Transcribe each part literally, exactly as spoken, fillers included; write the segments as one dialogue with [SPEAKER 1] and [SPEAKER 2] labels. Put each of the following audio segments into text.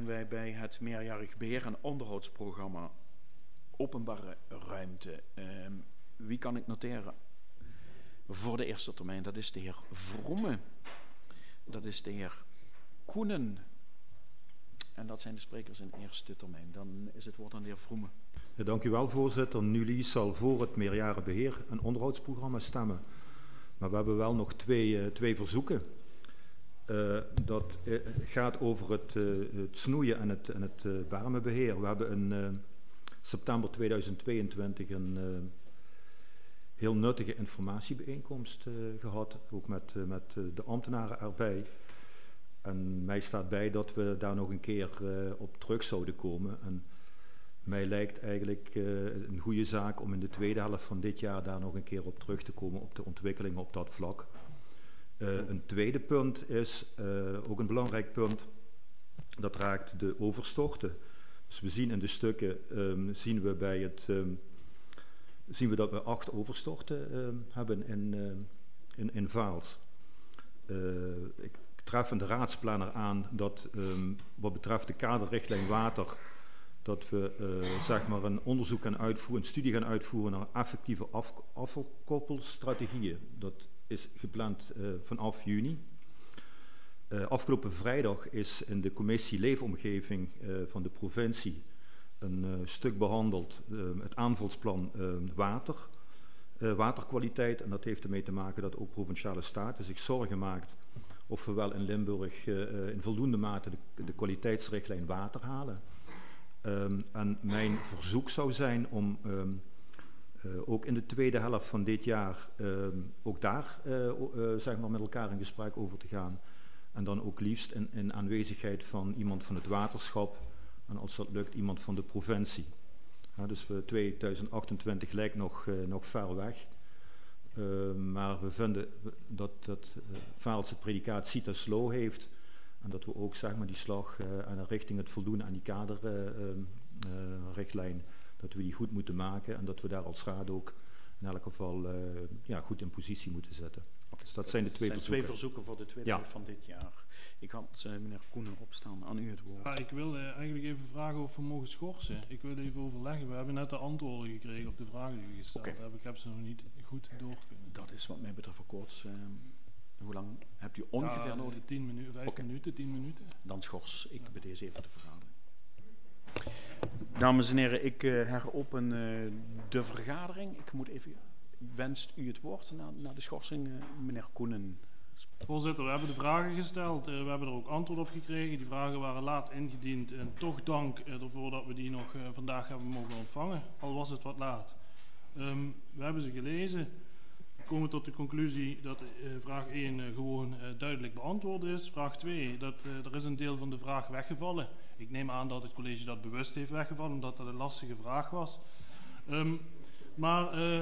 [SPEAKER 1] wij bij het meerjarig beheer- en onderhoudsprogramma openbare ruimte. Uh, wie kan ik noteren? Voor de eerste termijn, dat is de heer Vroeme. Dat is de heer Koenen. En dat zijn de sprekers in eerste termijn. Dan is het woord aan de heer Vroeme.
[SPEAKER 2] Ja, dank u wel, voorzitter. Nulie zal voor het meerjarenbeheer- en onderhoudsprogramma stemmen. Maar we hebben wel nog twee, uh, twee verzoeken. Uh, dat uh, gaat over het, uh, het snoeien en het, en het uh, barmenbeheer. We hebben in uh, september tweeduizend tweeëntwintig een uh, heel nuttige informatiebijeenkomst uh, gehad. Ook met, uh, met uh, de ambtenaren erbij. En mij staat bij dat we daar nog een keer uh, op terug zouden komen. En mij lijkt eigenlijk uh, een goede zaak om in de tweede helft van dit jaar daar nog een keer op terug te komen op de ontwikkelingen op dat vlak. Uh, een tweede punt is, uh, ook een belangrijk punt, dat raakt de overstorten. Dus we zien in de stukken, um, zien we bij het, um, zien we dat we acht overstorten um, hebben in, uh, in, in Vaals. Uh, ik tref in de raadsplanner aan dat um, wat betreft de kaderrichtlijn water, dat we uh, zeg maar een onderzoek gaan uitvoeren, een studie gaan uitvoeren naar effectieve af, afvalkoppelstrategieën. Dat is gepland uh, vanaf juni. Uh, afgelopen vrijdag is in de commissie Leefomgeving uh, van de provincie een uh, stuk behandeld, uh, het aanvalsplan uh, water, uh, waterkwaliteit. En dat heeft ermee te maken dat ook Provinciale Staten zich zorgen maakt of we wel in Limburg uh, in voldoende mate de, de kwaliteitsrichtlijn water halen. Um, en mijn verzoek zou zijn om um, uh, ook in de tweede helft van dit jaar um, ook daar uh, uh, zeg maar met elkaar in gesprek over te gaan. En dan ook liefst in, in aanwezigheid van iemand van het waterschap en als dat lukt iemand van de provincie. Ja, dus we, tweeduizend achtentwintig lijkt nog, uh, nog ver weg. Uh, maar we vinden dat, dat uh, Vaals het predicaat Cita Slow heeft. En dat we ook zeg maar, die slag uh, richting het voldoen aan die kaderrichtlijn, uh, uh, dat we die goed moeten maken en dat we daar als raad ook in elk geval uh, ja, goed in positie moeten zetten. Okay. Dus dat, dat zijn de twee
[SPEAKER 1] zijn
[SPEAKER 2] verzoeken.
[SPEAKER 1] twee verzoeken voor de tweede helft ja. van dit jaar. Ik had uh, meneer Koenen opstaan, aan u het woord.
[SPEAKER 3] Ja, ik wil uh, eigenlijk even vragen of we mogen schorsen. Ik wil even overleggen. We hebben net de antwoorden gekregen op de vragen die u gesteld okay. hebben. Ik heb ze nog niet goed door kunnen.
[SPEAKER 1] Dat is wat mij betreft kort. Uh, Hoe lang hebt u ongeveer
[SPEAKER 3] ja,
[SPEAKER 1] nodig?
[SPEAKER 3] Tien minuten, vijf okay. minuten, tien minuten.
[SPEAKER 1] Dan schors ik ja. bij deze even de vergadering. Dames en heren, ik uh, heropen uh, de vergadering. Ik moet even, wenst u het woord na, na de schorsing, uh, meneer Koenen?
[SPEAKER 3] Voorzitter, we hebben de vragen gesteld. Uh, we hebben er ook antwoord op gekregen. Die vragen waren laat ingediend. En toch dank uh, ervoor dat we die nog uh, vandaag hebben mogen ontvangen. Al was het wat laat. Um, we hebben ze gelezen. We komen tot de conclusie dat uh, vraag één uh, gewoon uh, duidelijk beantwoord is. Vraag twee, dat uh, er is een deel van de vraag weggevallen. Ik neem aan dat het college dat bewust heeft weggevallen, omdat dat een lastige vraag was. Um, maar uh,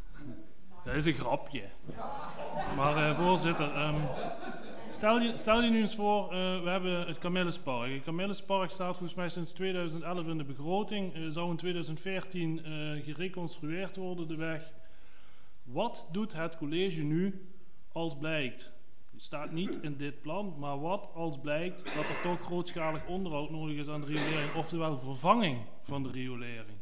[SPEAKER 3] dat is een grapje. Maar uh, voorzitter, um, stel, je, stel je nu eens voor, uh, we hebben het Camillespark. Het Camillespark staat volgens mij sinds tweeduizend elf in de begroting. Uh, zou in tweeduizend veertien uh, gereconstrueerd worden, de weg. Wat doet het college nu als blijkt, het staat niet in dit plan, maar wat als blijkt dat er toch grootschalig onderhoud nodig is aan de riolering, oftewel vervanging van de riolering.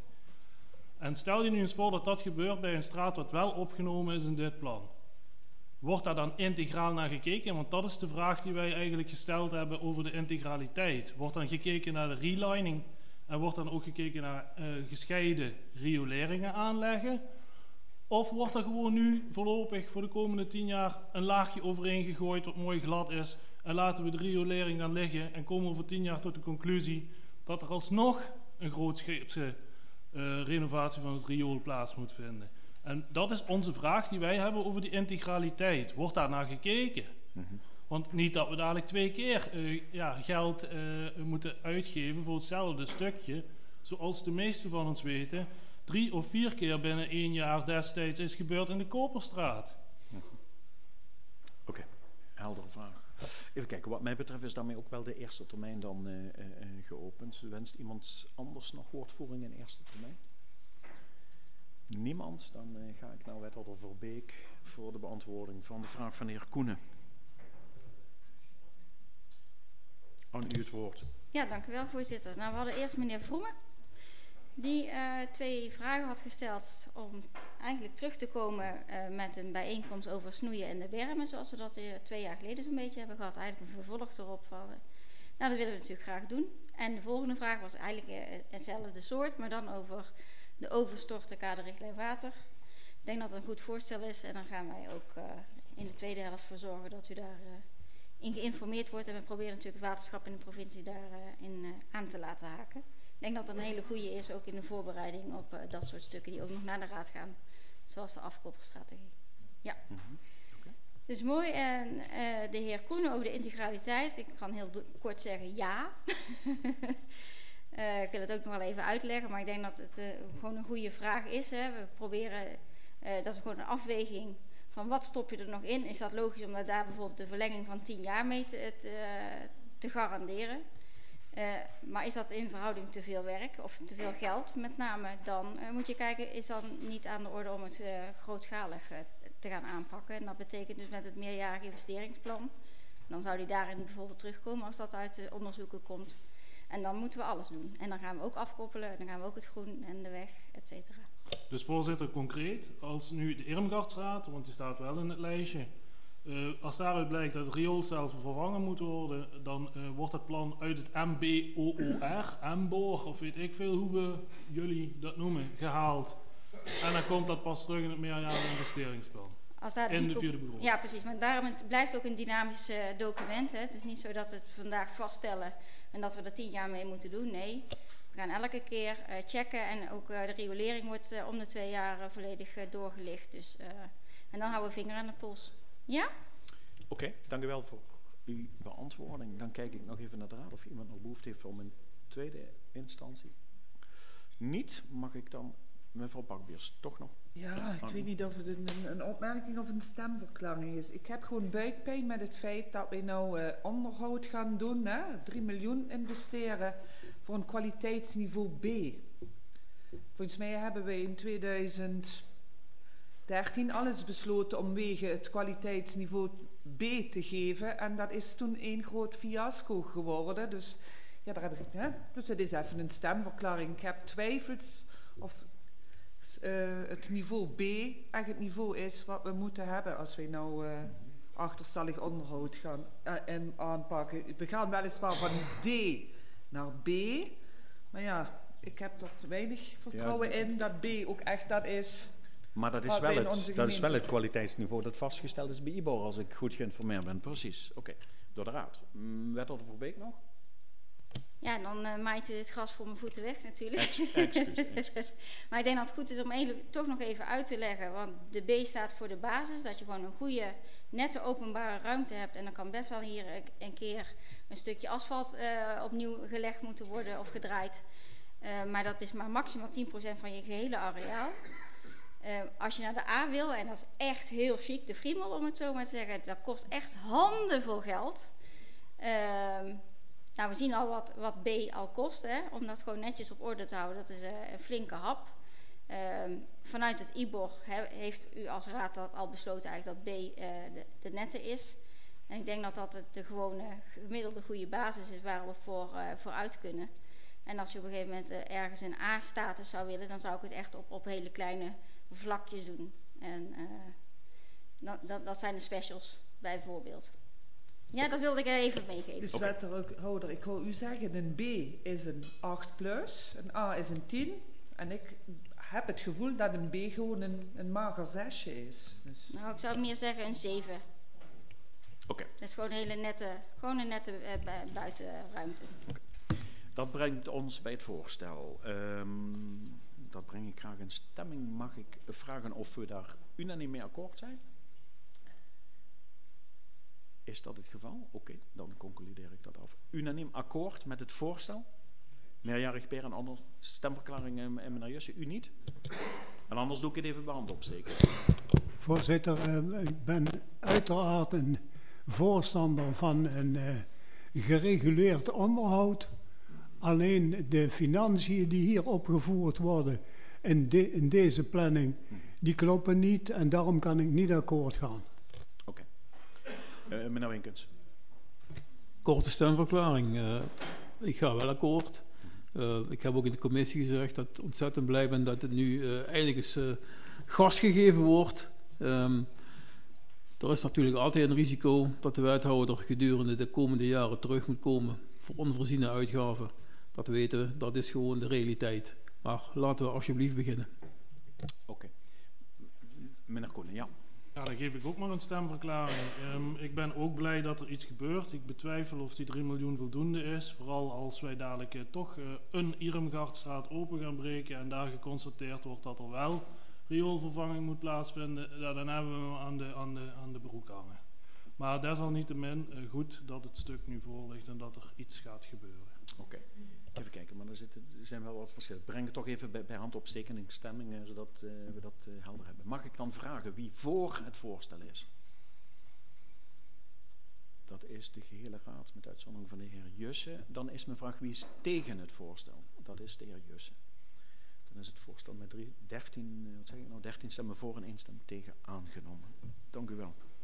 [SPEAKER 3] En stel je nu eens voor dat dat gebeurt bij een straat wat wel opgenomen is in dit plan. Wordt daar dan integraal naar gekeken? Want dat is de vraag die wij eigenlijk gesteld hebben over de integraliteit. Wordt dan gekeken naar de relining en wordt dan ook gekeken naar uh, gescheiden rioleringen aanleggen? Of wordt er gewoon nu voorlopig voor de komende tien jaar een laagje overheen gegooid wat mooi glad is en laten we de riolering dan liggen en komen we over tien jaar tot de conclusie dat er alsnog een grootscheepse uh, renovatie van het riool plaats moet vinden. En dat is onze vraag die wij hebben over die integraliteit. Wordt daar naar gekeken? Mm-hmm. Want niet dat we dadelijk twee keer uh, ja, geld uh, moeten uitgeven voor hetzelfde stukje, zoals de meesten van ons weten, drie of vier keer binnen één jaar destijds is gebeurd in de Koperstraat.
[SPEAKER 1] Oké, okay. Heldere vraag. Even kijken, wat mij betreft is daarmee ook wel de eerste termijn dan uh, uh, geopend. Wenst iemand anders nog woordvoering in eerste termijn? Niemand? Dan uh, ga ik naar wethouder Verbeek voor de beantwoording van de vraag van de heer Koenen. Aan u het woord.
[SPEAKER 4] Ja, dank u wel, voorzitter. Nou, we hadden eerst meneer Vroemen, die uh, twee vragen had gesteld om eigenlijk terug te komen uh, met een bijeenkomst over snoeien en de bermen, zoals we dat uh, twee jaar geleden zo'n beetje hebben gehad. Eigenlijk een vervolg erop. Van, uh, nou, dat willen we natuurlijk graag doen. En de volgende vraag was eigenlijk uh, hetzelfde soort, maar dan over de overstorte kaderrichtlijn water. Ik denk dat het een goed voorstel is en dan gaan wij ook uh, in de tweede helft voor zorgen dat u daar uh, in geïnformeerd wordt. En we proberen natuurlijk het waterschap in de provincie daarin uh, uh, aan te laten haken. Ik denk dat dat een hele goede is, ook in de voorbereiding op uh, dat soort stukken die ook nog naar de raad gaan. Zoals de afkoppelstrategie. Ja. Mm-hmm. Okay. Dus mooi. En uh, de heer Koen over de integraliteit. Ik kan heel do- kort zeggen ja. uh, ik wil het ook nog wel even uitleggen. Maar ik denk dat het uh, gewoon een goede vraag is. Hè. We proberen, uh, dat is gewoon een afweging van wat stop je er nog in. Is dat logisch om daar bijvoorbeeld de verlenging van tien jaar mee te, te, te garanderen. Uh, maar is dat in verhouding te veel werk of te veel geld met name, dan uh, moet je kijken, is dan niet aan de orde om het uh, grootschalig uh, te gaan aanpakken. En dat betekent dus met het meerjarig investeringsplan, dan zou die daarin bijvoorbeeld terugkomen als dat uit de onderzoeken komt. En dan moeten we alles doen. En dan gaan we ook afkoppelen, en dan gaan we ook het groen en de weg, et cetera.
[SPEAKER 3] Dus voorzitter, concreet, als nu de Irmgartsraad, want die staat wel in het lijstje, Uh, als daaruit blijkt dat het rioolstelsel vervangen moet worden, dan uh, wordt het plan uit het M B O O R, M B O R, of weet ik veel hoe we jullie dat noemen, gehaald. En dan komt dat pas terug in het meerjarig investeringsplan.
[SPEAKER 4] Als daar
[SPEAKER 3] in de vierde begroting.
[SPEAKER 4] Ja, precies. Maar daarom het blijft ook een dynamisch uh, document. Hè. Het is niet zo dat we het vandaag vaststellen en dat we er tien jaar mee moeten doen. Nee, we gaan elke keer uh, checken en ook uh, de riolering wordt uh, om de twee jaar uh, volledig uh, doorgelicht. Dus, uh, en dan houden we vinger aan de pols. Ja?
[SPEAKER 1] Oké, okay, dank u wel voor uw beantwoording. Dan kijk ik nog even naar de raad of iemand nog behoefte heeft om een tweede instantie. Niet, mag ik dan mevrouw Bakbiers toch nog?
[SPEAKER 5] Ja, ik weet niet of het een, een opmerking of een stemverklaring is. Ik heb gewoon buikpijn met het feit dat we nou uh, onderhoud gaan doen, hè? drie miljoen investeren voor een kwaliteitsniveau B. Volgens mij hebben we in tweeduizend dertien alles besloten om wege het kwaliteitsniveau B te geven. En dat is toen één groot fiasco geworden. Dus ja, daar heb ik, hè? Dus het is even een stemverklaring. Ik heb twijfels of uh, het niveau B echt het niveau is wat we moeten hebben als we nou uh, achterstallig onderhoud gaan uh, en aanpakken. We gaan weliswaar van D naar B. Maar ja, ik heb er weinig vertrouwen ja, in dat B ook echt dat is.
[SPEAKER 1] Maar dat is, wel het, dat is wel het kwaliteitsniveau dat vastgesteld is bij I B O R, als ik goed geïnformeerd ben. Precies, oké. Okay. Door de raad. Wethouder Verbeek nog?
[SPEAKER 4] Ja, dan uh, maait u het gras voor mijn voeten weg natuurlijk.
[SPEAKER 1] Ex- excuus, excuus.
[SPEAKER 4] Maar ik denk dat het goed is om even, toch nog even uit te leggen. Want de B staat voor de basis. Dat je gewoon een goede, nette openbare ruimte hebt. En dan kan best wel hier een keer een stukje asfalt uh, opnieuw gelegd moeten worden of gedraaid. Uh, maar dat is maar maximaal tien procent van je gehele areaal. Uh, als je naar de A wil, en dat is echt heel chic, de friemel om het zo maar te zeggen, dat kost echt handenvol geld. Uh, nou, we zien al wat, wat B al kost, hè, om dat gewoon netjes op orde te houden. Dat is uh, een flinke hap. Uh, vanuit het I B O R he, heeft u als raad dat al besloten eigenlijk dat B uh, de, de nette is. En ik denk dat dat de gewone gemiddelde goede basis is waar we voor, uh, vooruit kunnen. En als je op een gegeven moment uh, ergens een A-status zou willen, dan zou ik het echt op, op hele kleine vlakjes doen. En uh, dat, dat, dat zijn de specials, bijvoorbeeld. Ja, dat wilde ik even meegeven.
[SPEAKER 5] Dus wethouder, ik hoor u zeggen, een B is een acht plus, een A is een tien. En ik heb het gevoel dat een B gewoon een, een mager zesje is. Dus.
[SPEAKER 4] Nou, ik zou meer zeggen een zeven.
[SPEAKER 1] Oké. Okay.
[SPEAKER 4] Dat is gewoon een hele nette, gewoon een nette uh, bu- buitenruimte.
[SPEAKER 1] Okay. Dat brengt ons bij het voorstel. Um, dat breng ik graag in stemming. Mag ik vragen of we daar unaniem mee akkoord zijn? Is dat het geval? Oké, okay, dan concludeer ik dat af. Unaniem akkoord met het voorstel? Meerjarig Beer en andere stemverklaringen en meneer Jussen, u niet? En anders doe ik het even bij hand opsteken.
[SPEAKER 6] Voorzitter, uh, ik ben uiteraard een voorstander van een uh, gereguleerd onderhoud. Alleen de financiën die hier opgevoerd worden in, de, in deze planning, die kloppen niet en daarom kan ik niet akkoord gaan.
[SPEAKER 1] Oké. Okay. Uh, meneer Winkens.
[SPEAKER 7] Korte stemverklaring. Uh, ik ga wel akkoord. Uh, ik heb ook in de commissie gezegd dat ik ontzettend blij ben dat het nu uh, eindelijk eens uh, gas gegeven wordt. Um, er is natuurlijk altijd een risico dat de wethouder gedurende de komende jaren terug moet komen voor onvoorziene uitgaven. Dat weten we, dat is gewoon de realiteit. Maar laten we alsjeblieft beginnen.
[SPEAKER 1] Oké. Okay. Meneer Koenen, ja.
[SPEAKER 3] Ja, dan geef ik ook maar een stemverklaring. Um, ik ben ook blij dat er iets gebeurt. Ik betwijfel of die drie miljoen voldoende is. Vooral als wij dadelijk uh, toch uh, een Iremgartstraat open gaan breken en daar geconstateerd wordt dat er wel rioolvervanging moet plaatsvinden. Ja, dan hebben we hem aan de, aan de, aan de broek hangen. Maar desalniettemin uh, goed dat het stuk nu voor ligt en dat er iets gaat gebeuren.
[SPEAKER 1] Oké. Okay. Even kijken, maar er, zitten, er zijn wel wat verschillen. Breng het toch even bij, bij handopsteking in stemming, uh, zodat uh, we dat uh, helder hebben. Mag ik dan vragen wie voor het voorstel is? Dat is de gehele raad met uitzondering van de heer Jussen. Dan is mijn vraag wie is tegen het voorstel? Dat is de heer Jussen. Dan is het voorstel met drie, dertien, wat zeg ik nou, dertien stemmen voor en één stem tegen aangenomen. Dank u wel.